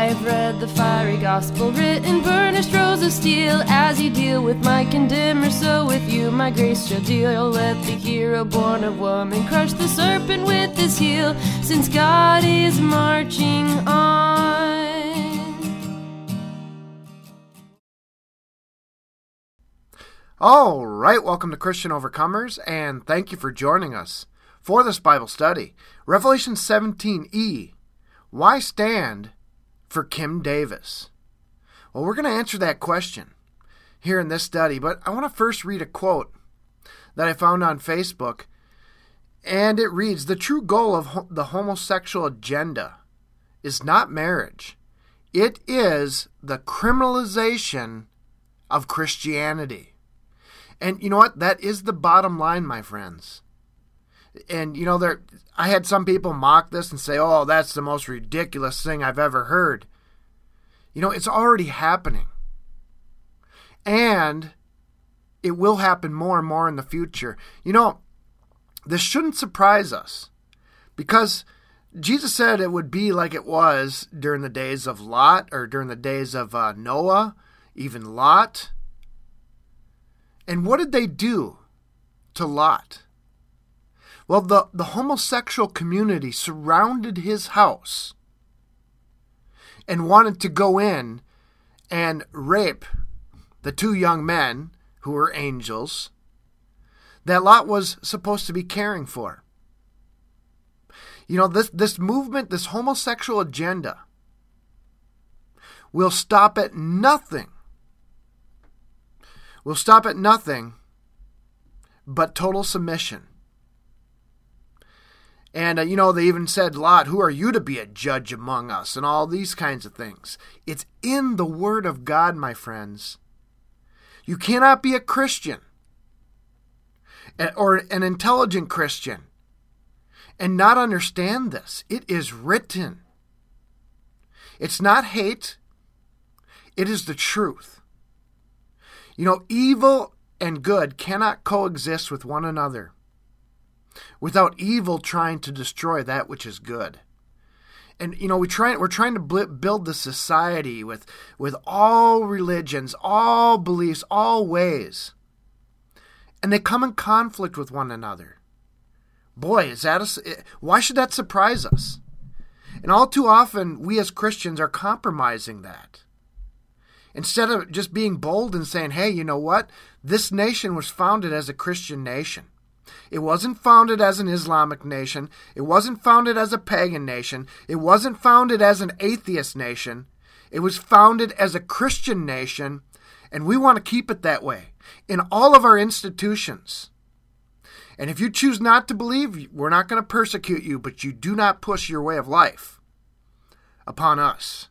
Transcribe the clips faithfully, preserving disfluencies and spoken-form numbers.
I've read the fiery gospel written, burnished rows of steel. As you deal with my condemner, so with you my grace shall deal. Let the hero born of woman crush the serpent with his heel, since God is marching on. All right, welcome to Christian Overcomers, and thank you for joining us for this Bible study. Revelation seventeen E, why stand for Kim Davis? Well, we're going to answer that question here in this study, but I want to first read a quote that I found on Facebook, and it reads, "The true goal of ho- the homosexual agenda is not marriage. It is the criminalization of Christianity." And you know what? That is the bottom line, my friends. And, you know, there, I had some people mock this and say, oh, that's the most ridiculous thing I've ever heard. You know, it's already happening. And it will happen more and more in the future. You know, this shouldn't surprise us, because Jesus said it would be like it was during the days of Lot, or during the days of uh, Noah, even Lot. And what did they do to Lot? Well, the, the homosexual community surrounded his house and wanted to go in and rape the two young men who were angels that Lot was supposed to be caring for. You know, this, this movement, this homosexual agenda, will stop at nothing We'll stop at nothing but total submission. And, uh, you know, they even said, Lot, who are you to be a judge among us? And all these kinds of things. It's in the Word of God, my friends. You cannot be a Christian, or an intelligent Christian, and not understand this. It is written. It's not hate. It is the truth. You know, evil and good cannot coexist with one another without evil trying to destroy that which is good. And, you know, we try, we're trying to build the society with, with all religions, all beliefs, all ways. And they come in conflict with one another. Boy, is that a, why should that surprise us? And all too often, we as Christians are compromising that. Instead of just being bold and saying, hey, you know what? This nation was founded as a Christian nation. It wasn't founded as an Islamic nation. It wasn't founded as a pagan nation. It wasn't founded as an atheist nation. It was founded as a Christian nation, and we want to keep it that way in all of our institutions. And if you choose not to believe, we're not going to persecute you, but you do not push your way of life upon us.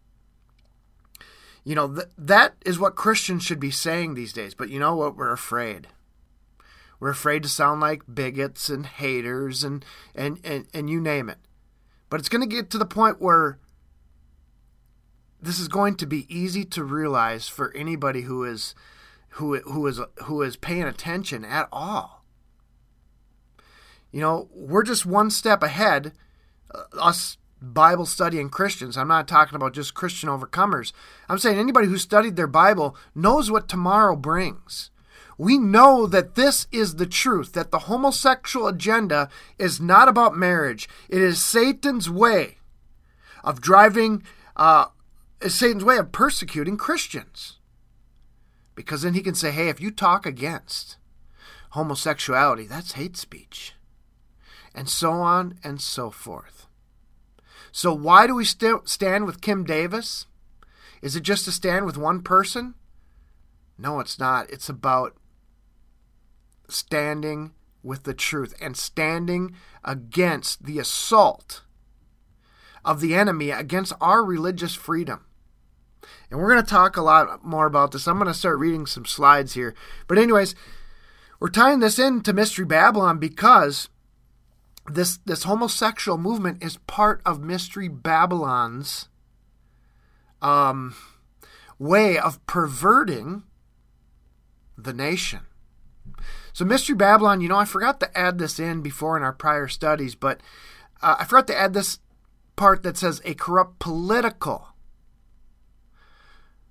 You know, th- that is what Christians should be saying these days. But you know what? We're afraid. We're afraid to sound like bigots and haters and, and, and, and you name it. But it's going to get to the point where this is going to be easy to realize for anybody who is who who is who is paying attention at all. You know, we're just one step ahead, uh, us Bible studying Christians. I'm not talking about just Christian overcomers. I'm saying anybody who studied their Bible knows what tomorrow brings. We know that this is the truth, that the homosexual agenda is not about marriage. It is Satan's way of driving, uh, is Satan's way of persecuting Christians. Because then he can say, hey, if you talk against homosexuality, that's hate speech. And so on and so forth. So why do we st- stand with Kim Davis? Is it just to stand with one person? No, it's not. It's about standing with the truth and standing against the assault of the enemy against our religious freedom. And we're going to talk a lot more about this. I'm going to start reading some slides here. But anyways, we're tying this into Mystery Babylon because This this homosexual movement is part of Mystery Babylon's um, way of perverting the nation. So Mystery Babylon, you know, I forgot to add this in before in our prior studies, but uh, I forgot to add this part that says a corrupt political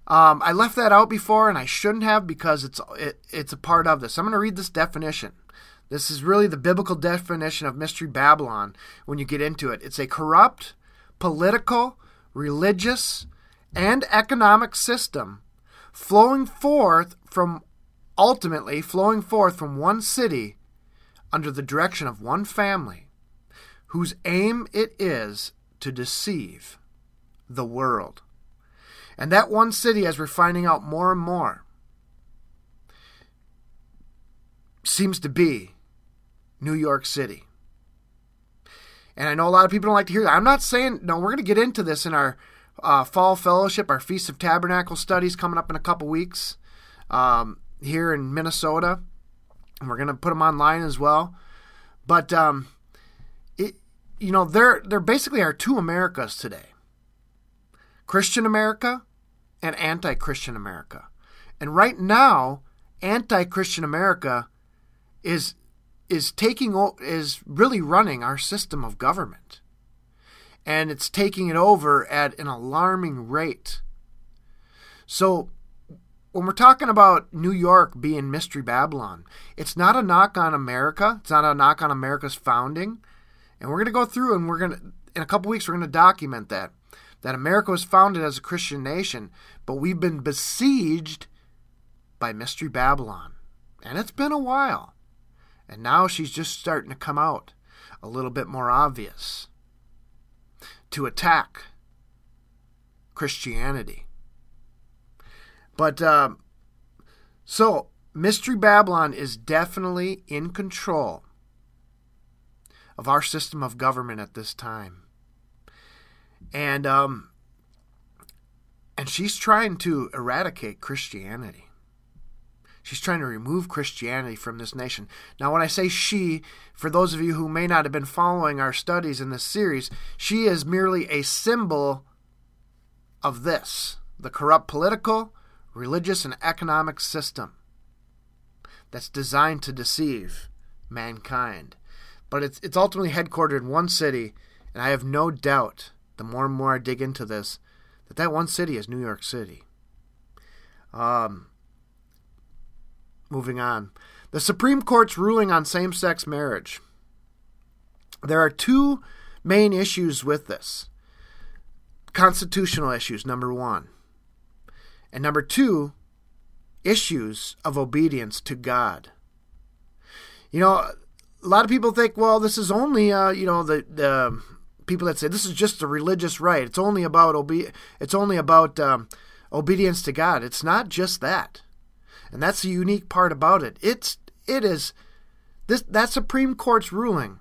Um, I left that out before, and I shouldn't have because it's it, it's a part of this. I'm going to read this definition. This is really the biblical definition of Mystery Babylon when you get into it. It's a corrupt, political, religious, and economic system flowing forth from, ultimately flowing forth from one city under the direction of one family, whose aim it is to deceive the world. And that one city, as we're finding out more and more, seems to be New York City. And I know a lot of people don't like to hear that. I'm not saying, no, we're going to get into this in our uh, fall fellowship, our Feast of Tabernacle studies coming up in a couple weeks um, here in Minnesota. And we're going to put them online as well. But, um, it, you know, there, there basically are two Americas today. Christian America and anti-Christian America. And right now, anti-Christian America is is taking is really running our system of government. And it's taking it over at an alarming rate. So when we're talking about New York being Mystery Babylon, it's not a knock on America. It's not a knock on America's founding. And we're going to go through and we're going to, in a couple weeks, we're going to document that. That America was founded as a Christian nation, but we've been besieged by Mystery Babylon. And it's been a while. And now she's just starting to come out a little bit more obvious to attack Christianity. But, um, so, Mystery Babylon is definitely in control of our system of government at this time. And um, and she's trying to eradicate Christianity. She's trying to remove Christianity from this nation. Now, when I say she, for those of you who may not have been following our studies in this series, she is merely a symbol of this, the corrupt political, religious, and economic system that's designed to deceive mankind. But it's it's ultimately headquartered in one city, and I have no doubt, the more and more I dig into this, that that one city is New York City. Um, moving on. The Supreme Court's ruling on same-sex marriage. There are two main issues with this. Constitutional issues, number one. And number two, issues of obedience to God. You know, a lot of people think, well, this is only, uh, you know, the... the people that say this is just a religious right. It's only about obe- It's only about um, obedience to God. It's not just that, and that's the unique part about it. It's it is this that Supreme Court's ruling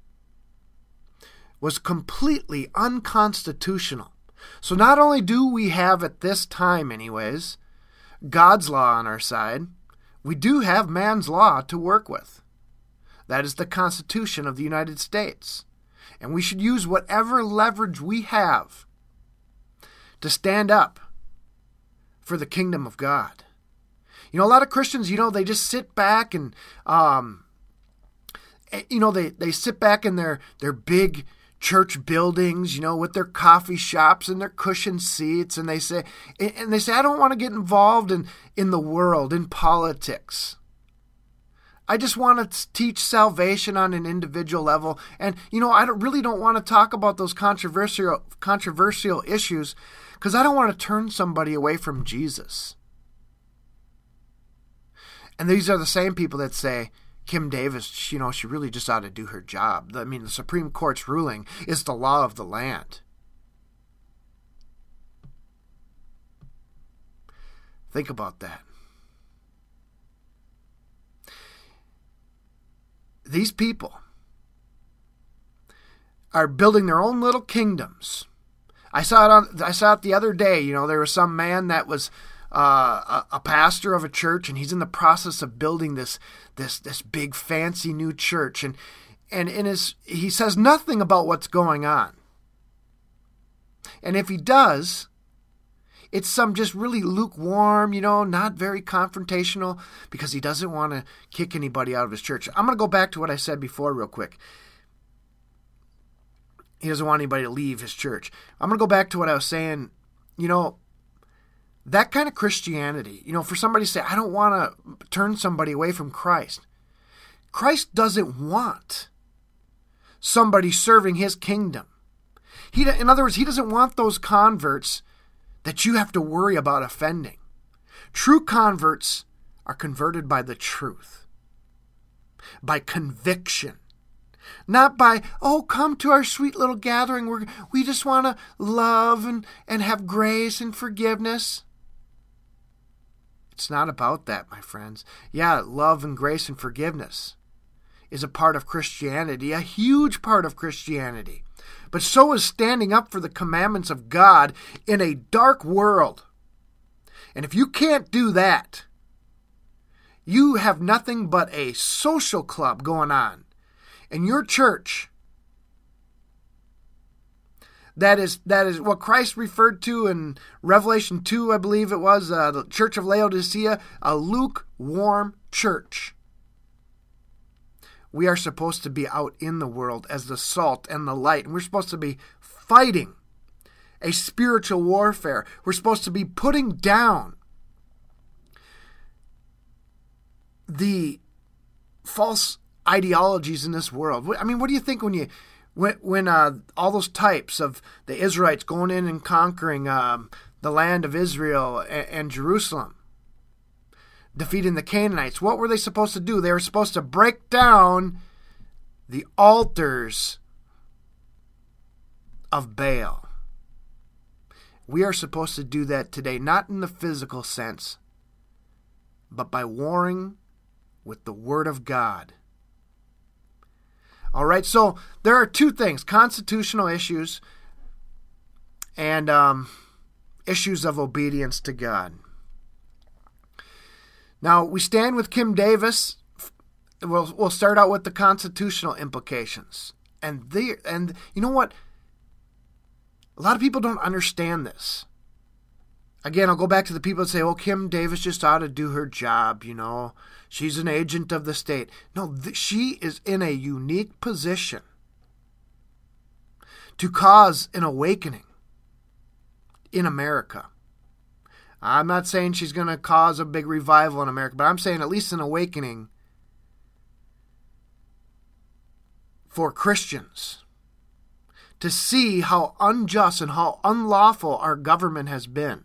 was completely unconstitutional. So not only do we have at this time, anyways, God's law on our side, we do have man's law to work with. That is the Constitution of the United States. And we should use whatever leverage we have to stand up for the kingdom of God. You know, a lot of Christians, you know, they just sit back and, um, you know, they, they sit back in their, their big church buildings, you know, with their coffee shops and their cushioned seats. And they say, and they say, I don't want to get involved in, in the world, in politics. I just want to teach salvation on an individual level. And, you know, I don't, really don't want to talk about those controversial controversial issues because I don't want to turn somebody away from Jesus. And these are the same people that say, Kim Davis, you know, she really just ought to do her job. I mean, the Supreme Court's ruling is the law of the land. Think about that. These people are building their own little kingdoms. I saw it on. I saw it the other day. You know, there was some man that was uh, a, a pastor of a church, and he's in the process of building this this this big fancy new church, and and in his he says nothing about what's going on. And if he does, it's some just really lukewarm, you know, not very confrontational, because he doesn't want to kick anybody out of his church. I'm going to go back to what I said before real quick. He doesn't want anybody to leave his church. I'm going to go back to what I was saying. You know, That kind of Christianity, you know, for somebody to say, I don't want to turn somebody away from Christ. Christ doesn't want somebody serving his kingdom. He, in other words, he doesn't want those converts that you have to worry about offending. True converts are converted by the truth, by conviction, not by, oh, come to our sweet little gathering. We're, we just want to love and, and have grace and forgiveness. It's not about that, my friends. Yeah, love and grace and forgiveness is a part of Christianity, a huge part of Christianity. But so is standing up for the commandments of God in a dark world. And if you can't do that, you have nothing but a social club going on in your church. That is that is what Christ referred to in Revelation two, I believe it was, uh, the church of Laodicea, a lukewarm church. We are supposed to be out in the world as the salt and the light, and we're supposed to be fighting a spiritual warfare. We're supposed to be putting down the false ideologies in this world. I mean, what do you think when you when when uh, all those types of the Israelites going in and conquering um, the land of Israel and, and Jerusalem, defeating the Canaanites? What were they supposed to do? They were supposed to break down the altars of Baal. We are supposed to do that today, not in the physical sense, but by warring with the Word of God. All right, so there are two things, constitutional issues and um, issues of obedience to God. Now, we stand with Kim Davis. We'll, we'll start out with the constitutional implications. And, the, and you know what? A lot of people don't understand this. Again, I'll go back to the people that say, oh, Kim Davis just ought to do her job, you know. She's an agent of the state. No, th- she is in a unique position to cause an awakening in America. I'm not saying she's going to cause a big revival in America, but I'm saying at least an awakening for Christians to see how unjust and how unlawful our government has been.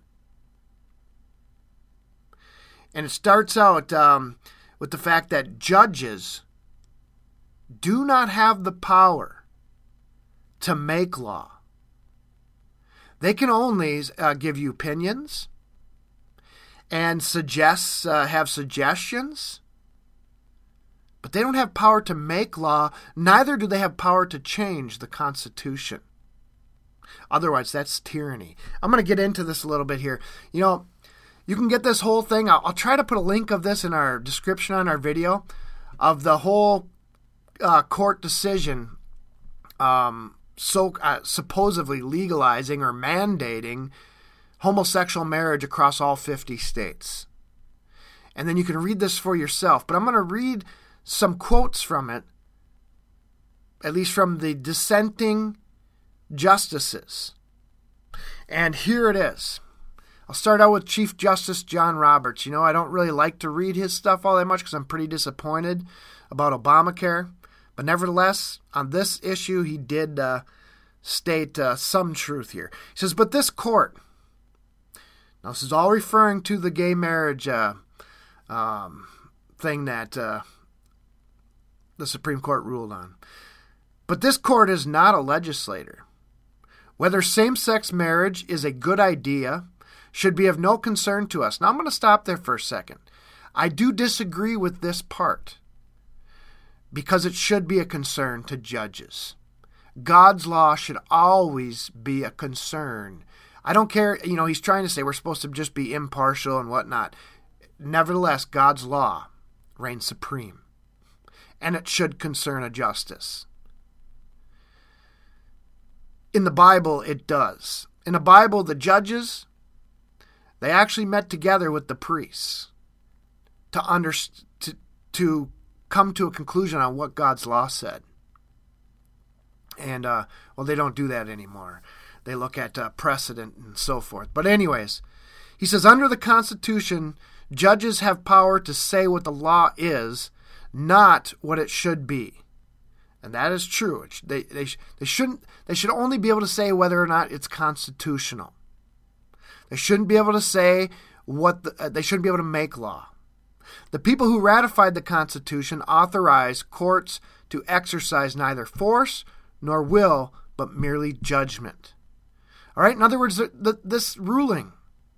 And it starts out um, with the fact that judges do not have the power to make law. They can only uh, give you opinions and suggest, uh, have suggestions, but they don't have power to make law. Neither do they have power to change the Constitution. Otherwise, that's tyranny. I'm going to get into this a little bit here. You know, you can get this whole thing. I'll, I'll try to put a link of this in our description on our video of the whole uh, court decision um, so uh, supposedly legalizing or mandating homosexual marriage across all fifty states. And then you can read this for yourself. But I'm going to read some quotes from it, at least from the dissenting justices. And here it is. I'll start out with Chief Justice John Roberts. You know, I don't really like to read his stuff all that much because I'm pretty disappointed about Obamacare. But nevertheless, on this issue, he did uh, state uh, some truth here. He says, but this court, now this is all referring to the gay marriage uh, um, thing that uh, the Supreme Court ruled on. But this court is not a legislator. Whether same-sex marriage is a good idea should be of no concern to us. Now, I'm going to stop there for a second. I do disagree with this part because it should be a concern to judges. God's law should always be a concern. I don't care, you know, he's trying to say we're supposed to just be impartial and whatnot. Nevertheless, God's law reigns supreme, and it should concern a justice. In the Bible, it does. In the Bible, the judges, they actually met together with the priests to, under, to, to come to a conclusion on what God's law said. And, uh, well, they don't do that anymore. They look at uh, precedent and so forth. But anyways, He says, under the Constitution, judges have power to say what the law is, not what it should be. And that is true. It, they, they, they, shouldn't, they should only be able to say whether or not it's constitutional. They shouldn't be able to say what the, uh, they shouldn't be able to make law. The people who ratified the Constitution authorized courts to exercise neither force nor will, but merely judgment. All right. In other words, the, the, this ruling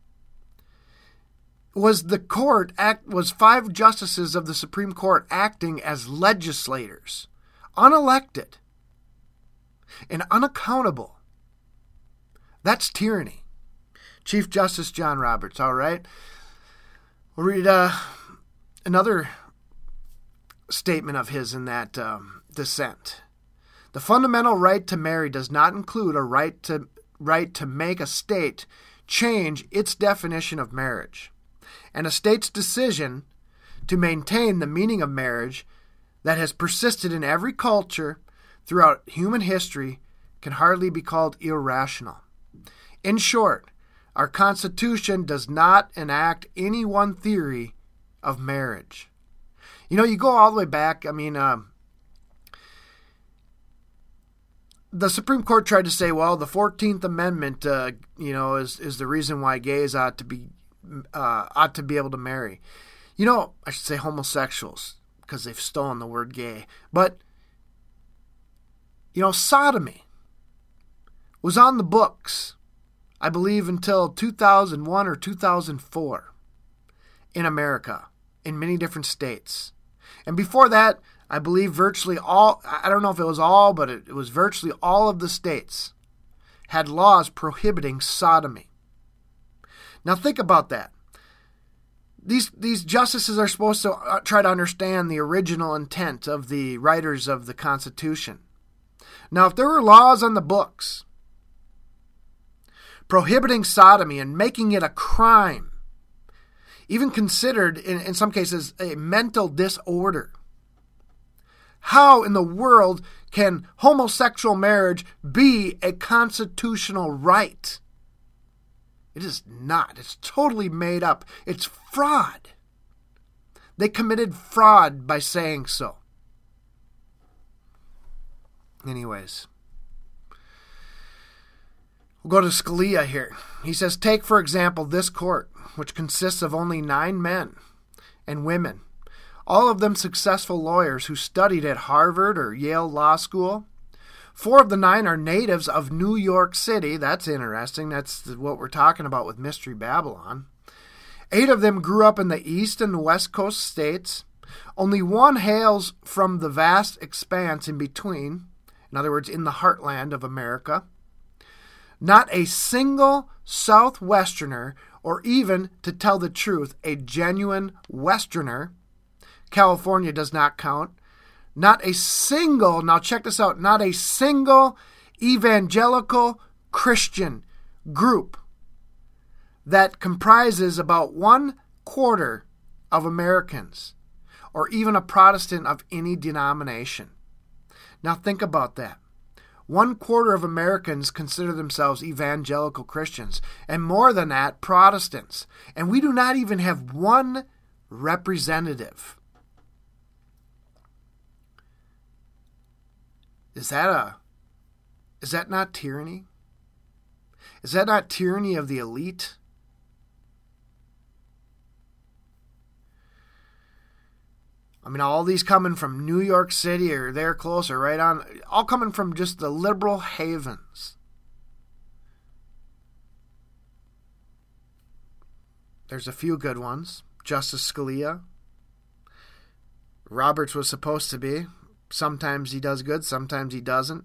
was the court act was five justices of the Supreme Court acting as legislators, unelected and unaccountable. That's tyranny. Chief Justice John Roberts. All right. We'll read uh, another statement of his in that um, dissent. The fundamental right to marry does not include a right to right to make a state change its definition of marriage, and a state's decision to maintain the meaning of marriage that has persisted in every culture throughout human history can hardly be called irrational. In short, our Constitution does not enact any one theory of marriage. You know, you go all the way back. I mean, uh, the Supreme Court tried to say, well, the fourteenth Amendment, uh, you know, is is the reason why gays ought to be uh, ought to be able to marry. You know, I should say homosexuals, because they've stolen the word gay. But, you know, sodomy was on the books, I believe, until two thousand one or two thousand four in America, in many different states. And before that, I believe virtually all, I don't know if it was all, but it, it was virtually all of the states had laws prohibiting sodomy. Now think about that. These these justices are supposed to try to understand the original intent of the writers of the Constitution. Now, if there were laws on the books prohibiting sodomy and making it a crime, even considered in, in some cases a mental disorder, how in the world can homosexual marriage be a constitutional right? It is not. It's totally made up. It's fraud. They committed fraud by saying so. Anyways, we'll go to Scalia here. He says, take, for example, this court, which consists of only nine men and women, all of them successful lawyers who studied at Harvard or Yale Law School. Four of the nine are natives of New York City. That's interesting. That's what we're talking about with Mystery Babylon. Eight of them grew up in the East and West Coast states. Only one hails from the vast expanse in between, in other words, in the heartland of America. Not a single Southwesterner, or even, to tell the truth, a genuine Westerner. California does not count. Not a single, now check this out, not a single evangelical Christian group that comprises about one quarter of Americans, or even a Protestant of any denomination. Now think about that. One quarter of Americans consider themselves evangelical Christians, and more than that, Protestants. And we do not even have one representative. Is that a, is that not tyranny? Is that not tyranny of the elite? I mean, all these coming from New York City or there closer, right on, all coming from just the liberal havens. There's a few good ones. Justice Scalia. Roberts was supposed to be. Sometimes he does good, sometimes he doesn't.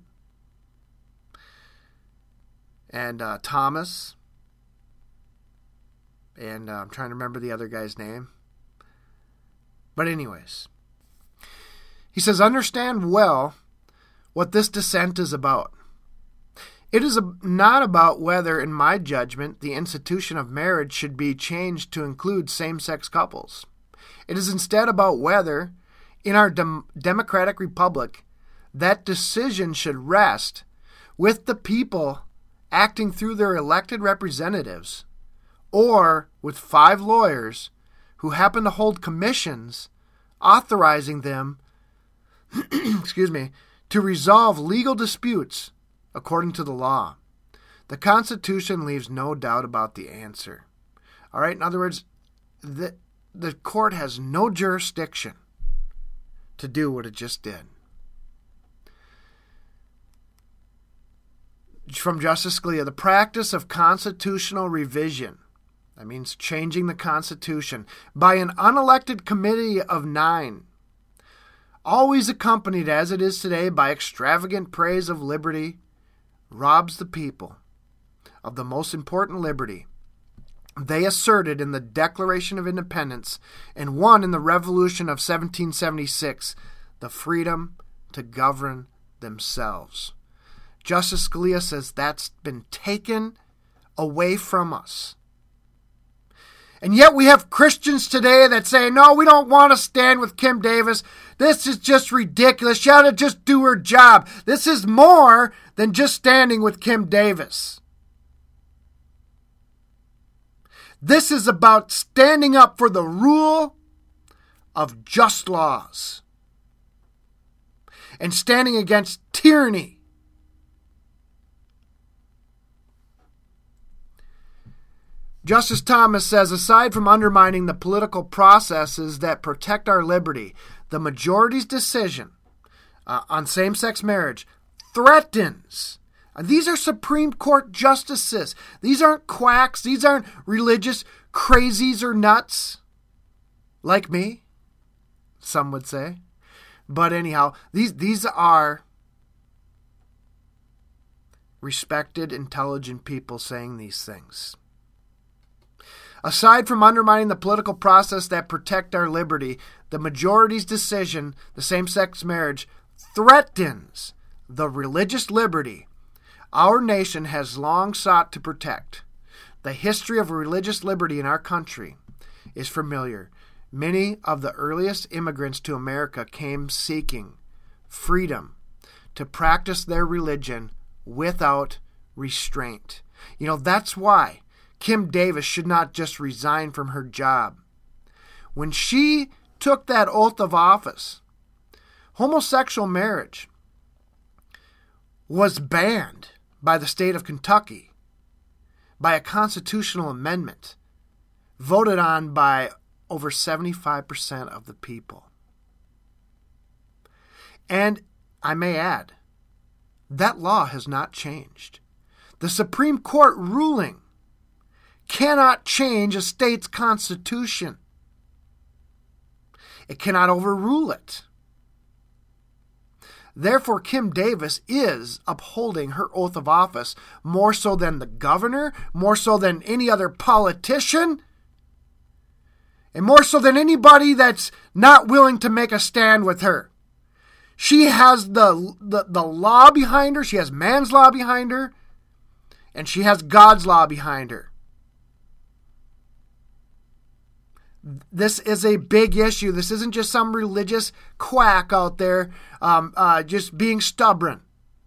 And uh, Thomas. And uh, I'm trying to remember the other guy's name. But anyways, he says, understand well what this dissent is about. It is a, not about whether, in my judgment, the institution of marriage should be changed to include same-sex couples. It is instead about whether, in our dem- democratic republic, that decision should rest with the people acting through their elected representatives, or with five lawyers who happen to hold commissions authorizing them, excuse me, to resolve legal disputes according to the law. The Constitution leaves no doubt about the answer. All right, in other words, the, the court has no jurisdiction to do what it just did. From Justice Scalia, the practice of constitutional revision, that means changing the Constitution, by an unelected committee of nine, always accompanied as it is today by extravagant praise of liberty, robs the people of the most important liberty they asserted in the Declaration of Independence and won in the Revolution of seventeen seventy-six, the freedom to govern themselves. Justice Scalia says that's been taken away from us. And yet we have Christians today that say, no, we don't want to stand with Kim Davis. This is just ridiculous. She ought to just do her job. This is more than just standing with Kim Davis. This is about standing up for the rule of just laws and standing against tyranny. Justice Thomas says, aside from undermining the political processes that protect our liberty, the majority's decision uh, on same-sex marriage threatens. Uh, these are Supreme Court justices. These aren't quacks. These aren't religious crazies or nuts like me, some would say. But anyhow, these, these are respected, intelligent people saying these things. Aside from undermining the political process that protect our liberty, the majority's decision, the same-sex marriage, threatens the religious liberty our nation has long sought to protect. The history of religious liberty in our country is familiar. Many of the earliest immigrants to America came seeking freedom to practice their religion without restraint. You know, that's why Kim Davis should not just resign from her job. When she took that oath of office, homosexual marriage was banned by the state of Kentucky by a constitutional amendment voted on by over seventy-five percent of the people. And I may add, that law has not changed. The Supreme Court ruling cannot change a state's constitution. It cannot overrule it. Therefore, Kim Davis is upholding her oath of office more so than the governor, more so than any other politician, and more so than anybody that's not willing to make a stand with her. She has the, the, the law behind her, she has man's law behind her, and she has God's law behind her. This is a big issue. This isn't just some religious quack out there um, uh, just being stubborn.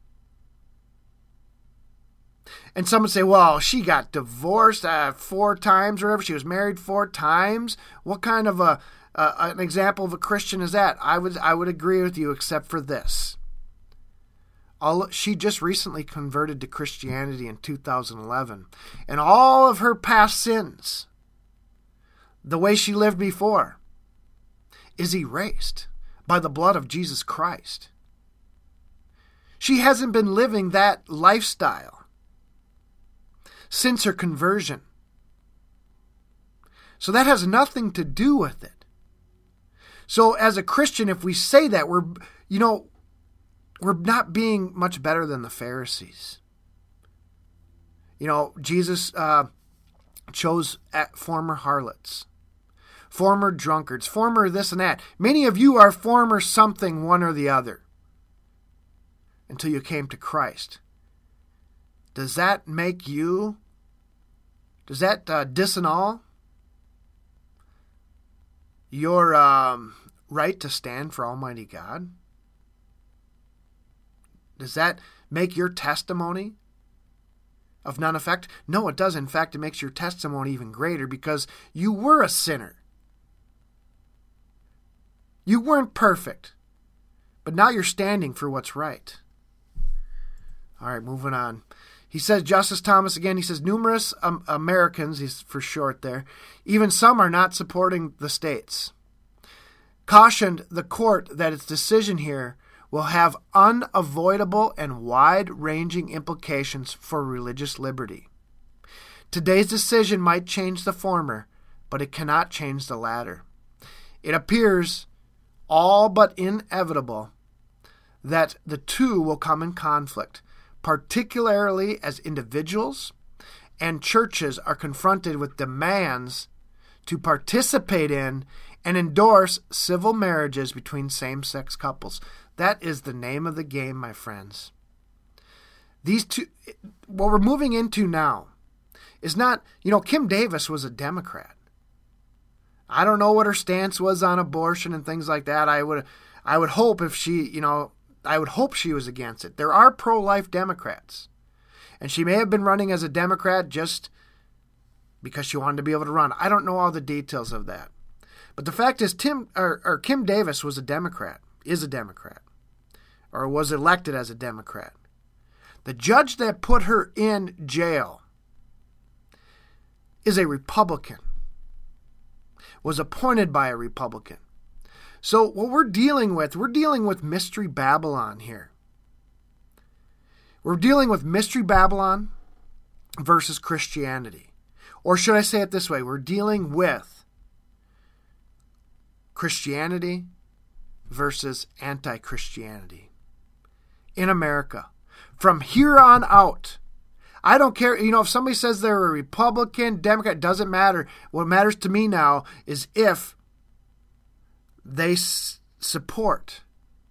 And some would say, well, she got divorced uh, four times or whatever. She was married four times. What kind of a uh, an example of a Christian is that? I would I would agree with you, except for this. All, she just recently converted to Christianity in two thousand eleven. And all of her past sins, the way she lived before, is erased by the blood of Jesus Christ. She hasn't been living that lifestyle since her conversion. So that has nothing to do with it. So as a Christian, if we say that, we're, you know, we're not being much better than the Pharisees. You know, Jesus uh, chose former harlots, former drunkards, former this and that. Many of you are former something, one or the other, until you came to Christ. Does that make you, does that uh, disannul your um, right to stand for Almighty God? Does that make your testimony of none effect? No, it does. In fact, it makes your testimony even greater because you were a sinner. You weren't perfect, but now you're standing for what's right. All right, moving on. He says, Justice Thomas again, he says, numerous um, Americans, he's for short there, even some are not supporting the states. Cautioned the court that its decision here will have unavoidable and wide-ranging implications for religious liberty. Today's decision might change the former, but it cannot change the latter. It appears all but inevitable that the two will come in conflict, particularly as individuals and churches are confronted with demands to participate in and endorse civil marriages between same-sex couples. That is the name of the game, my friends. These two, what we're moving into now is not, you know, Kim Davis was a Democrat. I don't know what her stance was on abortion and things like that. I would, I would hope if she, you know, I would hope she was against it. There are pro-life Democrats, and she may have been running as a Democrat just because she wanted to be able to run. I don't know all the details of that, but the fact is, Tim or, or Kim Davis was a Democrat, is a Democrat, or was elected as a Democrat. The judge that put her in jail is a Republican. Was appointed by a Republican. So what we're dealing with, we're dealing with Mystery Babylon here. We're dealing with Mystery Babylon versus Christianity. Or should I say it this way? We're dealing with Christianity versus anti-Christianity in America. From here on out, I don't care, you know, if somebody says they're a Republican, Democrat, doesn't matter. What matters to me now is if they s- support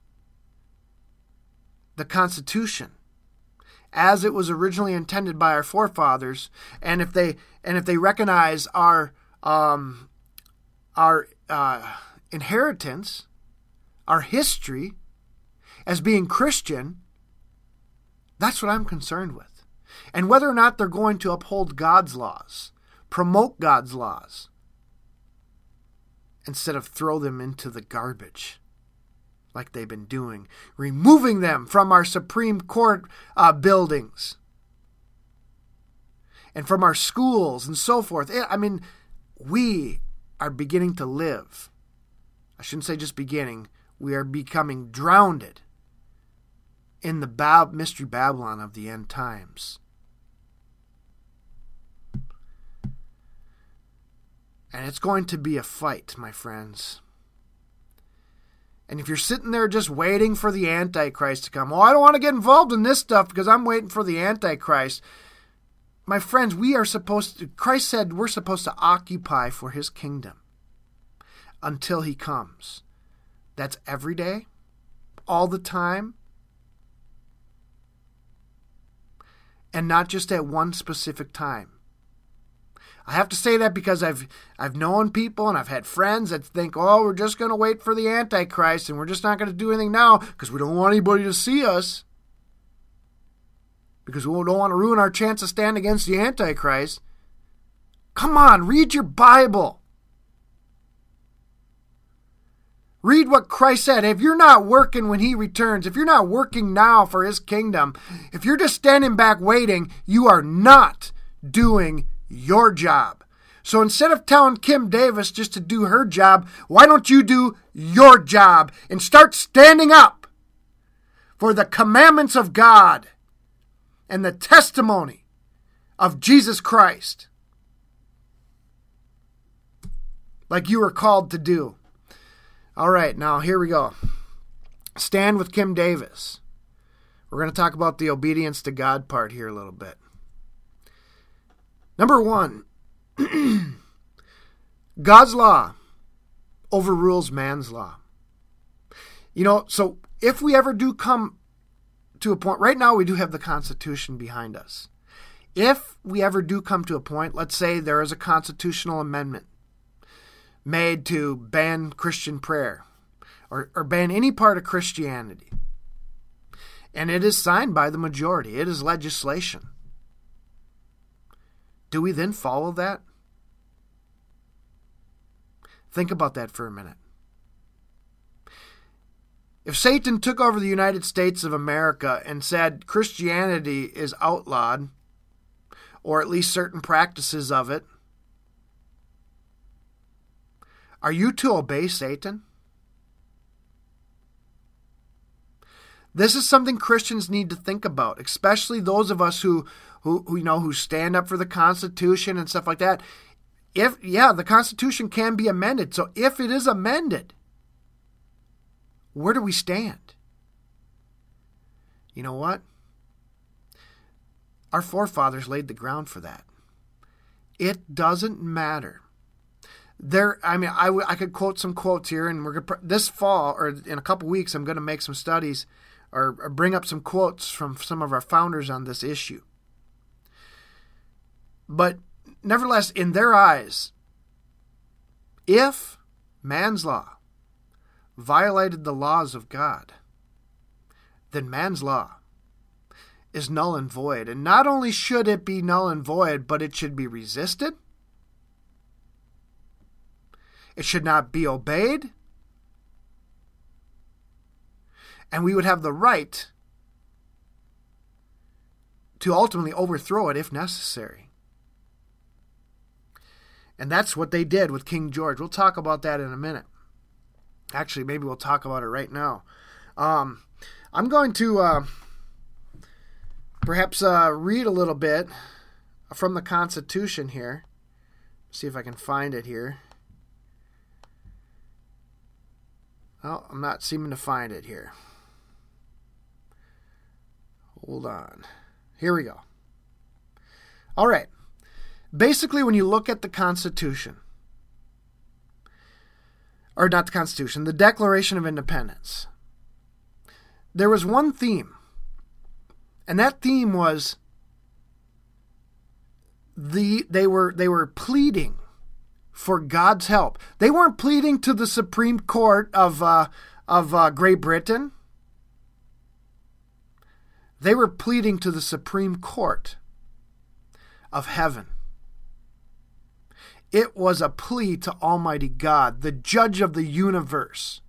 the Constitution as it was originally intended by our forefathers, and if they and if they recognize our um, our uh, inheritance, our history as being Christian. That's what I'm concerned with. And whether or not they're going to uphold God's laws, promote God's laws, instead of throw them into the garbage like they've been doing, removing them from our Supreme Court uh, buildings and from our schools and so forth. I mean, we are beginning to live. I shouldn't say just beginning. We are becoming drowned in the Bab- Mystery Babylon of the end times. And it's going to be a fight, my friends. And if you're sitting there just waiting for the Antichrist to come, oh, I don't want to get involved in this stuff because I'm waiting for the Antichrist. My friends, we are supposed to, Christ said we're supposed to occupy for his kingdom until he comes. That's every day, all the time, and not just at one specific time. I have to say that because I've I've known people and I've had friends that think, oh, we're just going to wait for the Antichrist and we're just not going to do anything now because we don't want anybody to see us. Because we don't want to ruin our chance to stand against the Antichrist. Come on, read your Bible. Read what Christ said. If you're not working when he returns, if you're not working now for his kingdom, if you're just standing back waiting, you are not doing your job. So instead of telling Kim Davis just to do her job, why don't you do your job and start standing up for the commandments of God and the testimony of Jesus Christ like you were called to do. All right, now here we go. Stand with Kim Davis. We're going to talk about the obedience to God part here a little bit. Number one, God's law overrules man's law. You know, so if we ever do come to a point, right now we do have the Constitution behind us. If we ever do come to a point, let's say there is a constitutional amendment made to ban Christian prayer or, or ban any part of Christianity, and it is signed by the majority, it is legislation. do we then follow that? Think about that for a minute. If Satan took over the United States of America and said Christianity is outlawed, or at least certain practices of it, are you to obey Satan? This is something Christians need to think about, especially those of us who, who, who you know, who stand up for the Constitution and stuff like that. If, yeah, the Constitution can be amended. So if it is amended, where do we stand? You know what? Our forefathers laid the ground for that. It doesn't matter. There, I mean, I, w- I could quote some quotes here, and we're gonna, this fall or in a couple weeks, I'm going to make some studies or, or bring up some quotes from some of our founders on this issue. But nevertheless, in their eyes, if man's law violated the laws of God, then man's law is null and void. And not only should it be null and void, but it should be resisted. It should not be obeyed. And we would have the right to ultimately overthrow it if necessary. And that's what they did with King George. We'll talk about that in a minute. Actually, maybe we'll talk about it right now. Um, I'm going to uh, perhaps uh, read a little bit from the Constitution here. See if I can find it here. Oh, I'm not seeming to find it here. Hold on. Here we go. All right. Basically, when you look at the Constitution, or not the Constitution, the Declaration of Independence, there was one theme, and that theme was the they were they were pleading for God's help. They weren't pleading to the Supreme Court of uh, of uh, Great Britain. They were pleading to the Supreme Court of heaven. It was a plea to Almighty God, the judge of the universe,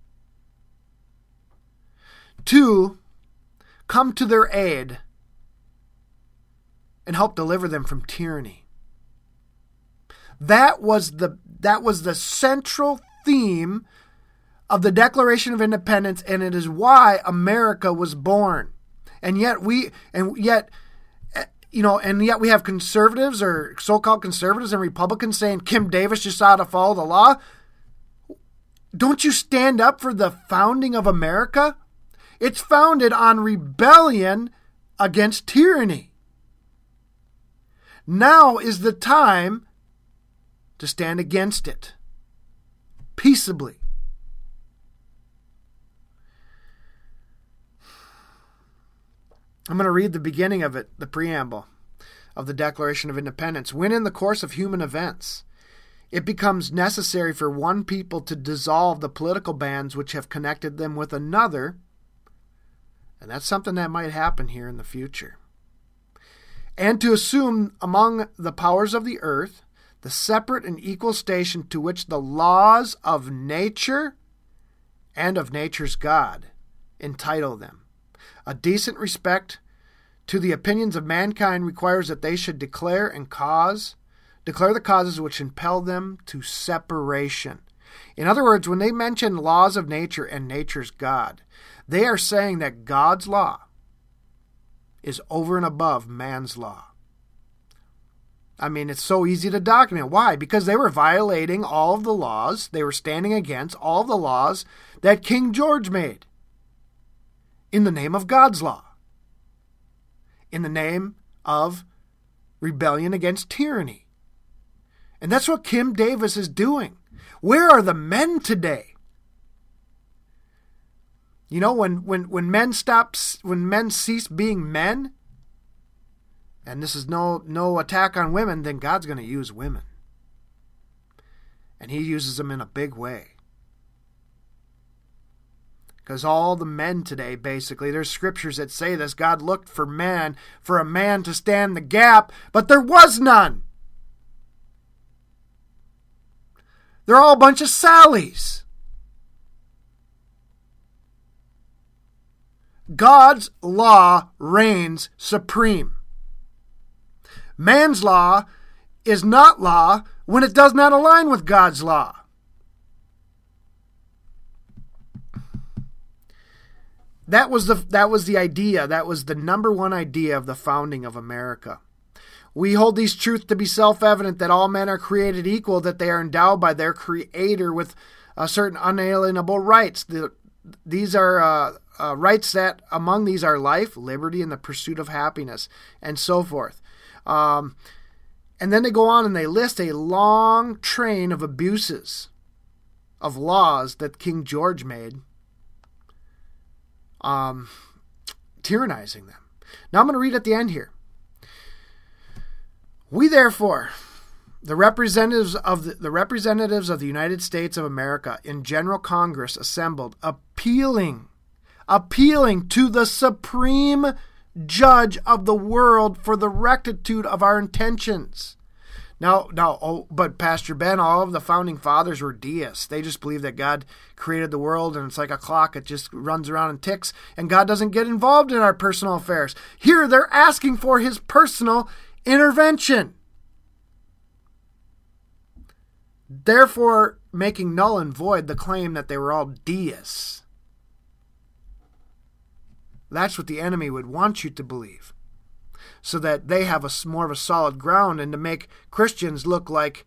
to come to their aid and help deliver them from tyranny. That was the that was the central theme of the Declaration of Independence, and it is why America was born. And yet we and yet you know, and yet we have conservatives or so-called conservatives and Republicans saying Kim Davis just ought to follow the law. Don't you stand up for the founding of America? It's founded on rebellion against tyranny. Now is the time to stand against it peaceably. I'm going to read the beginning of it, the preamble of the Declaration of Independence. When in the course of human events, it becomes necessary for one people to dissolve the political bands which have connected them with another, and that's something that might happen here in the future, and to assume among the powers of the earth the separate and equal station to which the laws of nature and of nature's God entitle them. A decent respect to the opinions of mankind requires that they should declare and cause, declare the causes which impel them to separation. In other words, when they mention laws of nature and nature's God, they are saying that God's law is over and above man's law. I mean, it's so easy to document. Why? Because they were violating all of the laws. They were standing against all of the laws that King George made. In the name of God's law. In the name of rebellion against tyranny. And that's what Kim Davis is doing. Where are the men today? You know, when, when, when men stop, when men cease being men, and this is no, no attack on women, then God's going to use women. And he uses them in a big way. Because all the men today, basically, there's scriptures that say this. God looked for man, for a man to stand the gap, but there was none. They're all a bunch of Sallies. God's law reigns supreme. Man's law is not law when it does not align with God's law. That was the that was the idea. That was the number one idea of the founding of America. We hold these truths to be self-evident, that all men are created equal, that they are endowed by their Creator with uh, certain unalienable rights. The, these are uh, uh, rights that among these are life, liberty, and the pursuit of happiness, and so forth. Um, and then they go on and they list a long train of abuses of laws that King George made, um, tyrannizing them. Now I'm going to read at the end here. We therefore, the representatives of the, the representatives of the United States of America in General Congress assembled, appealing, appealing to the Supreme Judge of the world for the rectitude of our intentions. Now, now, oh, but Pastor Ben, all of the founding fathers were deists. They just believe that God created the world and it's like a clock. It just runs around and ticks, and God doesn't get involved in our personal affairs. Here, they're asking for his personal intervention, therefore making null and void the claim that they were all deists. That's what the enemy would want you to believe, so that they have a more of a solid ground, and to make Christians look like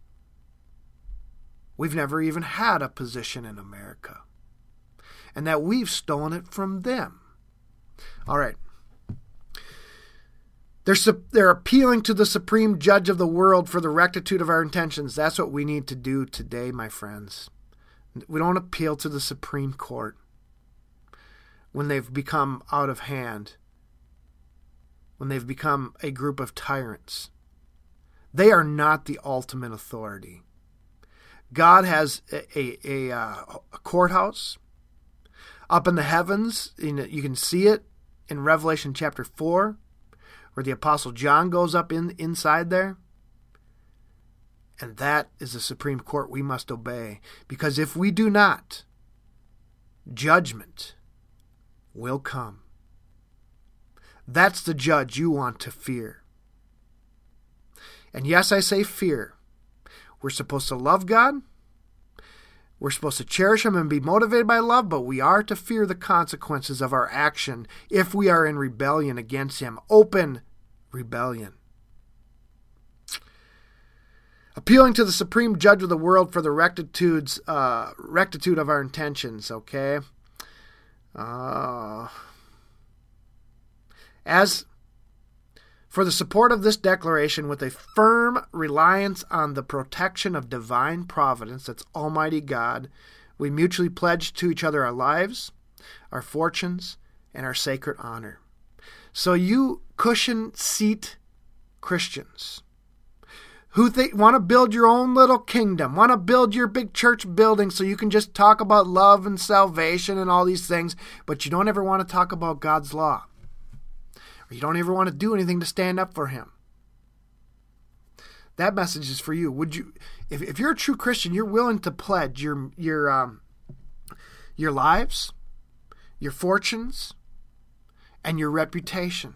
we've never even had a position in America, and that we've stolen it from them. All right. They're, they're appealing to the Supreme Judge of the world for the rectitude of our intentions. That's what we need to do today, my friends. We don't appeal to the Supreme Court when they've become out of hand, when they've become a group of tyrants. They are not the ultimate authority. God has a, a, a, a courthouse up in the heavens. You can see it in Revelation chapter four. Where the Apostle John goes up in inside there. And that is the Supreme Court we must obey. Because if we do not, judgment will come. That's the judge you want to fear. And yes, I say fear. We're supposed to love God. We're supposed to cherish him and be motivated by love, but we are to fear the consequences of our action if we are in rebellion against him. Open rebellion. Appealing to the Supreme Judge of the world for the rectitudes, uh, rectitude of our intentions, okay? Uh, as for the support of this declaration, with a firm reliance on the protection of divine providence, that's Almighty God, we mutually pledge to each other our lives, our fortunes, and our sacred honor. So you cushion seat Christians who think, want to build your own little kingdom, want to build your big church building so you can just talk about love and salvation and all these things, but you don't ever want to talk about God's law. You don't ever want to do anything to stand up for him. That message is for you. Would you, if, if you're a true Christian, you're willing to pledge your your um, your lives, your fortunes, and your reputation.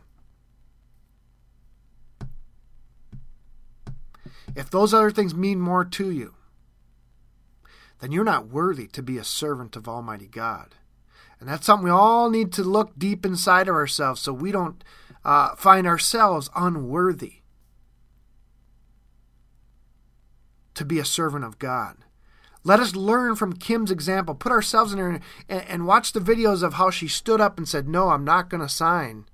If those other things mean more to you, then you're not worthy to be a servant of Almighty God. And that's something we all need to look deep inside of ourselves so we don't Uh, find ourselves unworthy to be a servant of God. Let us learn from Kim's example. Put ourselves in her and, and watch the videos of how she stood up and said, no, I'm not going to sign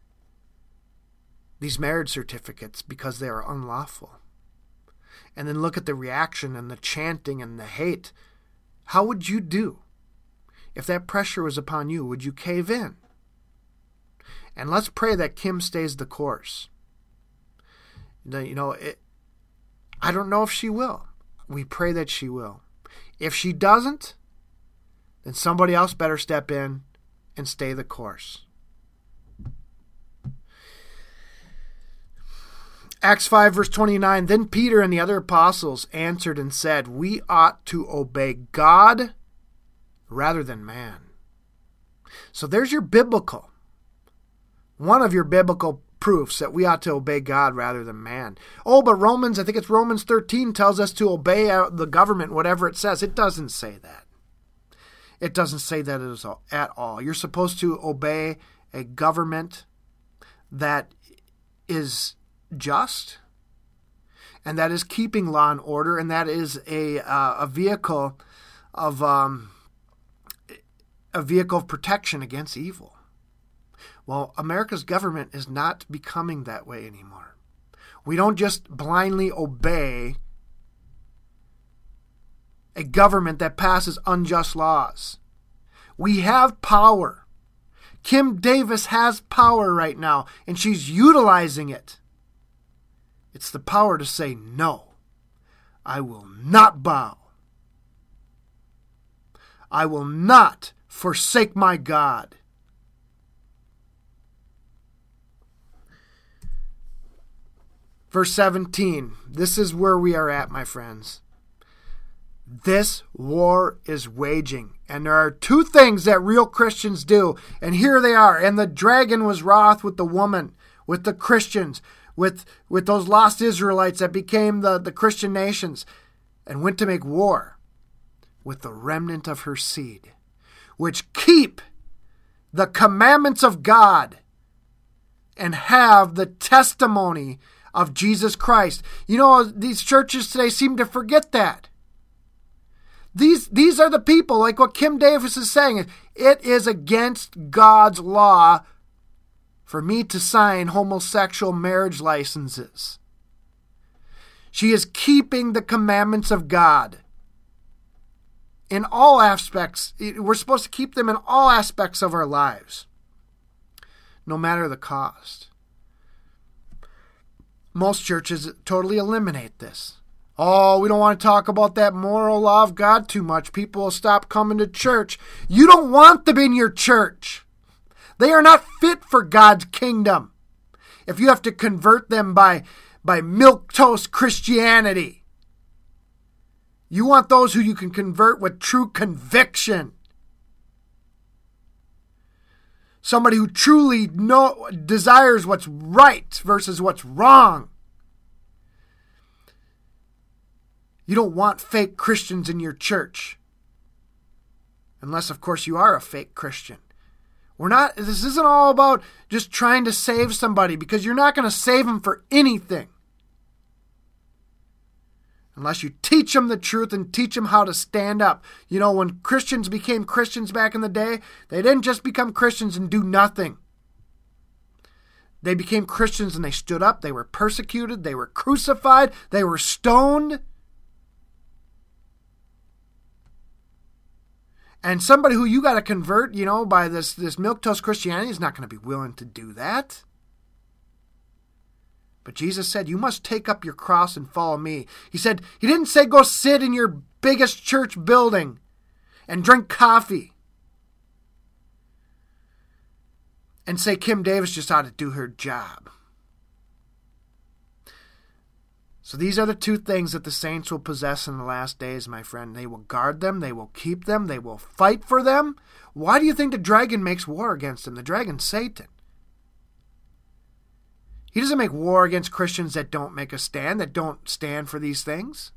these marriage certificates because they are unlawful. And then look at the reaction and the chanting and the hate. How would you do if that pressure was upon you? Would you cave in? And let's pray that Kim stays the course. You know, it, I don't know if she will. We pray that she will. If she doesn't, then somebody else better step in and stay the course. Acts five, verse twenty-nine, then Peter and the other apostles answered and said, we ought to obey God rather than man. So there's your biblical, one of your biblical proofs that we ought to obey God rather than man. Oh, but Romans, I think it's Romans thirteen, tells us to obey the government, whatever it says. It doesn't say that. It doesn't say that at all. You're supposed to obey a government that is just, and that is keeping law and order, and that is a uh, a vehicle of um, a vehicle of protection against evil. Well, America's government is not becoming that way anymore. We don't just blindly obey a government that passes unjust laws. We have power. Kim Davis has power right now, and she's utilizing it. It's the power to say, no, I will not bow. I will not forsake my God. Verse seventeen, this is where we are at, my friends. This war is waging, and there are two things that real Christians do, and here they are. And the dragon was wroth with the woman, with the Christians, with, with those lost Israelites that became the, the Christian nations, and went to make war with the remnant of her seed, which keep the commandments of God and have the testimony of Jesus Christ. You know, these churches today seem to forget that. These these are the people, like what Kim Davis is saying. It is against God's law for me to sign homosexual marriage licenses. She is keeping the commandments of God in all aspects. We're supposed to keep them in all aspects of our lives, no matter the cost. Most churches totally eliminate this. Oh, we don't want to talk about that moral law of God too much. People will stop coming to church. You don't want them in your church. They are not fit for God's kingdom. If you have to convert them by, by milquetoast Christianity, you want those who you can convert with true conviction. Somebody who truly know, desires what's right versus what's wrong. You don't want fake Christians in your church. Unless, of course, you are a fake Christian. We're not, this isn't all about just trying to save somebody, because you're not going to save them for anything. Unless you teach them the truth and teach them how to stand up. You know, when Christians became Christians back in the day, they didn't just become Christians and do nothing. They became Christians and they stood up. They were persecuted. They were crucified. They were stoned. And somebody who you got to convert, you know, by this, this milquetoast Christianity is not going to be willing to do that. But Jesus said, you must take up your cross and follow me. He said, he didn't say go sit in your biggest church building and drink coffee and say Kim Davis just ought to do her job. So these are the two things that the saints will possess in the last days, my friend. They will guard them. They will keep them. They will fight for them. Why do you think the dragon makes war against them? The dragon's Satan. He doesn't make war against Christians that don't make a stand, that don't stand for these things.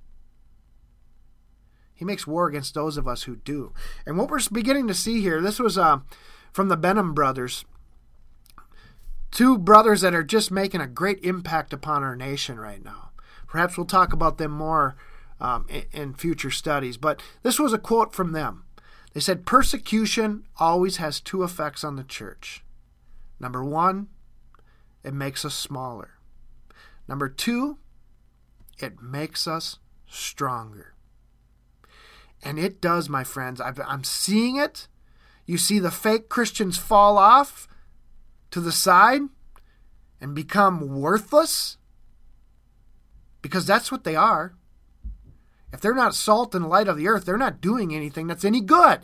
He makes war against those of us who do. And what we're beginning to see here, this was uh, from the Benham brothers. Two brothers that are just making a great impact upon our nation right now. Perhaps we'll talk about them more um, in, in future studies. But this was a quote from them. They said, persecution always has two effects on the church. Number one, it makes us smaller. Number two, it makes us stronger. And it does, my friends. I've, I'm seeing it. You see the fake Christians fall off to the side and become worthless. Because that's what they are. If they're not salt and light of the earth, they're not doing anything that's any good.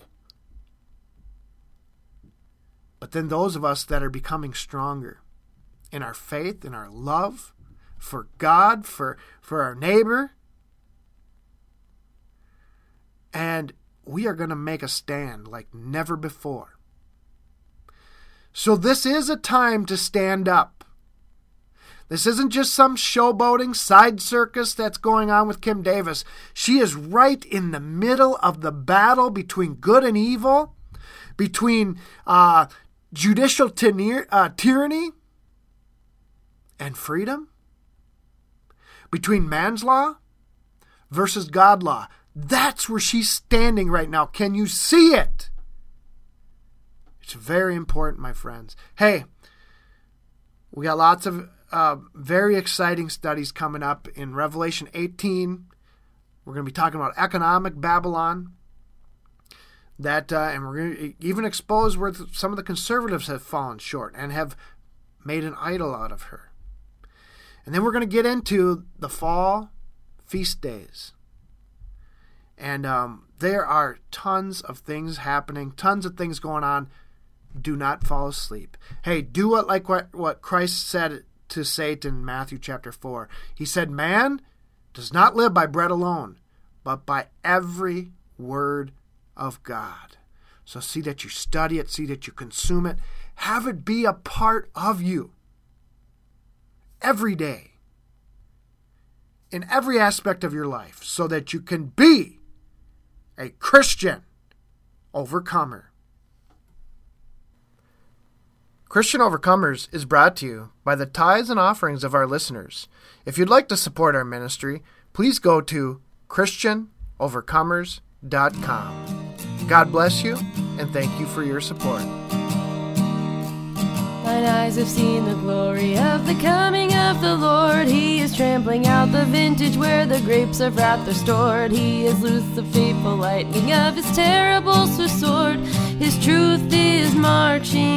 But then those of us that are becoming stronger in our faith, in our love, for God, for, for our neighbor. And we are going to make a stand like never before. So this is a time to stand up. This isn't just some showboating side circus that's going on with Kim Davis. She is right in the middle of the battle between good and evil, between uh, judicial tyranny, uh, tyranny and freedom, between man's law versus God law. That's where she's standing right now. Can you see it? It's very important, my friends. Hey, we got lots of uh, very exciting studies coming up in Revelation eighteen. We're going to be talking about economic Babylon. That uh, and we're going to even expose where some of the conservatives have fallen short and have made an idol out of her. And then we're going to get into the fall feast days. And um, there are tons of things happening, tons of things going on. Do not fall asleep. Hey, do what like what, what Christ said to Satan in Matthew chapter four. He said, man does not live by bread alone, but by every word of God. So see that you study it, see that you consume it. Have it be a part of you every day, in every aspect of your life, so that you can be a Christian overcomer. Christian Overcomers is brought to you by the tithes and offerings of our listeners. If you'd like to support our ministry, please go to Christian Overcomers dot com. God bless you, and thank you for your support. Mine eyes have seen the glory of the coming of the Lord. He is trampling out the vintage where the grapes of wrath are stored. He has loosed the fateful lightning of his terrible sword. His truth is marching